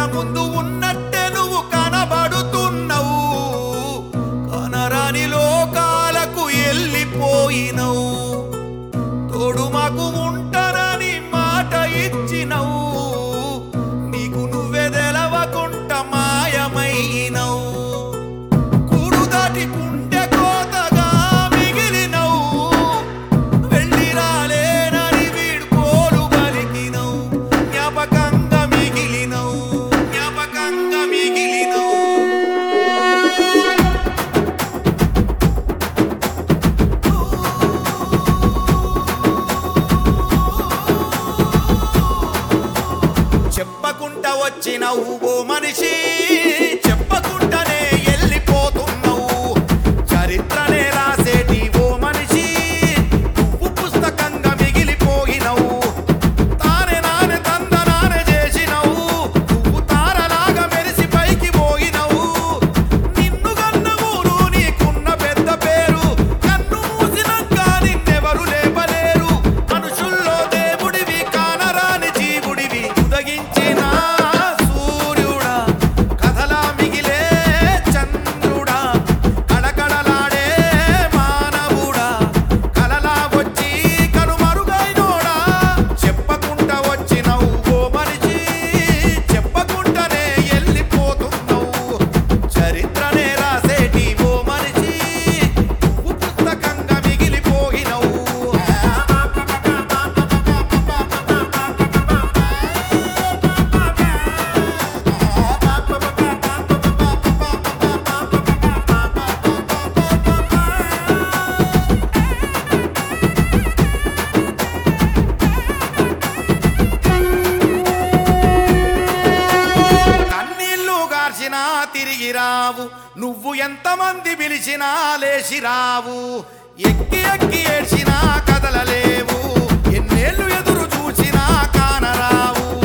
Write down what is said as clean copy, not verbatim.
ముందు ఉన్నట్టే నువ్వు కనబడుతున్నావు కనరాని లోకాలకు వెళ్ళిపోయినవు తోడు మాకు ఉంటానని మాట ఇచ్చినవు నీకు నువ్వే తెలవకుంట మాయమైనవు కూడు దాటి గుండె కోతగా మిగిలినవు వెళ్ళి రాలేనని వీడుకోలు బలికినవు జ్ఞాపకంగా మిగిలినవు జ్ఞాపకంగా మిగిలినవు చెప్పకుంట వచ్చినవు ఓ మనిషి చెప్పకుంటనే వెళ్ళిపోతున్నావు చరిత్రనే రాసేటి ఓ మనిషి నువ్వు పుస్తకంగా మిగిలిపోయినవు తానే నానే తందనానే చేసినవు నువ్వు తారలాగా మెరిసి పైకి పోయినవు నిన్ను కన్న ఊరు నీకున్న పెద్ద పేరు కన్ను మూసినాక నిన్నెవరు లేపలేరు మనుషుల్లో దేవుడివి కానరాని జీవుడివి ఉదగించిన సూర్యుడా కథలా మిగిలే చంద్రుడా కళకళలాడే మానవుడా కలలా వచ్చి కనుమరుగైనోడా చెప్పకుంట వచ్చినవు ఓ మనిషి చెప్పకుంటనే వెళ్ళిపోతున్నావు చరిత్రనే రాసేటి ఓ మనిషి నువ్వు పుస్తకంగా మిగిలిపోయినవు కన్నీళ్లు గార్చినా తిరిగి రావు నువ్వు ఎంతమంది పిలిచినా లేచి రావు ఎక్కి ఎక్కి ఏడ్చినా కదలలేవు ఎన్నేళ్ళు ఎదురు చూసినా కానరావు